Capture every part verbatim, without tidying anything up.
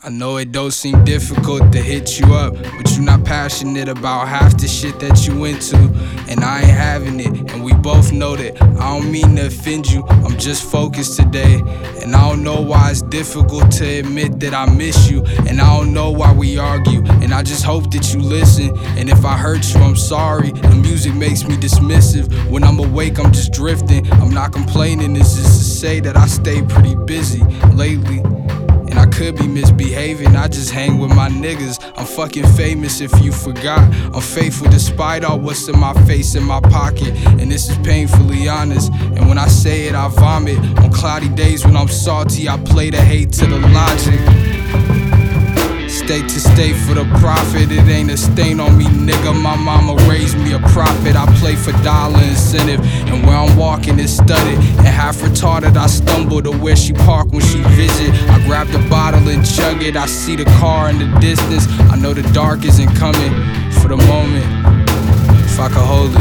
I know it don't seem difficult to hit you up, but you not passionate about half the shit that you into, and I ain't having it, and we both know that. I don't mean to offend you, I'm just focused today, and I don't know why it's difficult to admit that I miss you, and I don't know why we argue, and I just hope that you listen, and if I hurt you, I'm sorry. The music makes me dismissive. When I'm awake, I'm just drifting. I'm not complaining, it's just to say that I stay pretty busy lately. And I could be misbehaving, I just hang with my niggas. I'm fucking famous if you forgot. I'm faithful despite all what's in my face and my pocket. And this is painfully honest. And when I say it, I vomit. On cloudy days when I'm salty, I play the hate to the logic. State to state for the profit, it ain't a stain on me, nigga. My mama raised me a prophet. I play for dollar incentive, and where I'm walking is studded. And half retarded, I stumble to where she park when she visit. I grab the bottle and chug it. I see the car in the distance. I know the dark isn't coming. For the moment, if I could hold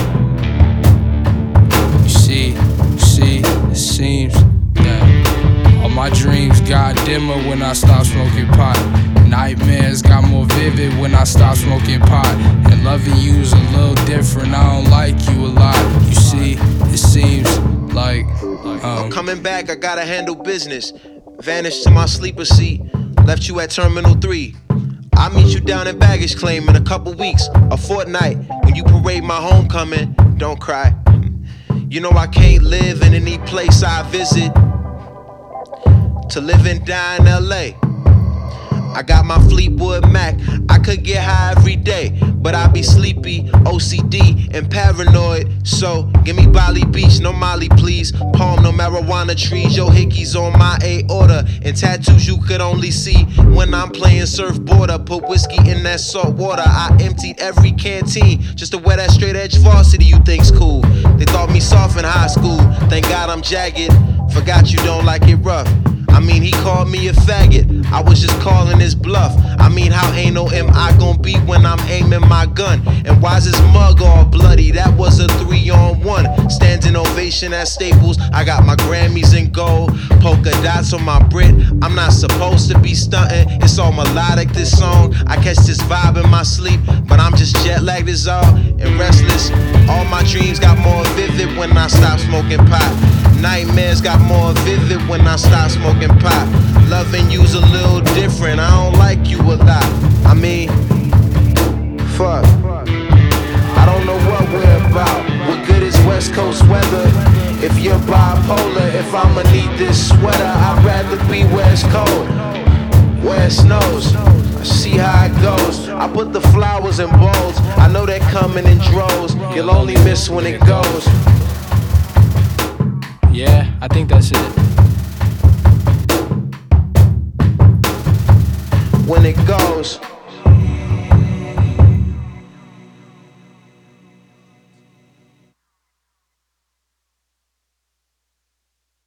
it. You see, you see, it seems that all my dreams got dimmer when I stopped smoking pot. Nightmares got more vivid when I stopped smoking pot. And loving you's a little different, I don't like you a lot. You see, it seems like um, I'm coming back, I gotta handle business. Vanished to my sleeper seat, left you at Terminal three. I'll meet you down in baggage claim in a couple weeks, a fortnight. When you parade my homecoming, don't cry. You know I can't live in any place I visit. To live and die in L A, I got my Fleetwood Mac. I could get high every day, but I be sleepy, O C D, and paranoid. So give me Bali Beach, no Molly please. Palm, no marijuana trees. Yo hickeys on my aorta, and tattoos you could only see when I'm playing surfboarder. Put whiskey in that salt water. I emptied every canteen just to wear that straight edge varsity you think's cool. They thought me soft in high school. Thank God I'm jagged. Forgot you don't like it rough. I mean, he called me a faggot. I was just calling his bluff. I mean, how anal am I gon' be when I'm aiming my gun? And why's his mug all bloody? That was a three on one. Standing ovation at Staples. I got my Grammys in gold. Polka dots on my Brit. I'm not supposed to be stunting. It's all melodic, this song. I catch this vibe in my sleep, but I'm just jet lagged as all and restless. All my dreams got more vivid when I stop smoking pot. Nightmares got more vivid when I stop smoking pot. Loving you's a little different, I don't like you a lot. I mean, fuck, I don't know what we're about. What good is West Coast weather if you're bipolar? If I'ma need this sweater, I'd rather be where it's cold, where it snows. I see how it goes. I put the flowers in bowls. I know they're coming in droves. You'll only miss when it goes. Yeah, I think that's it.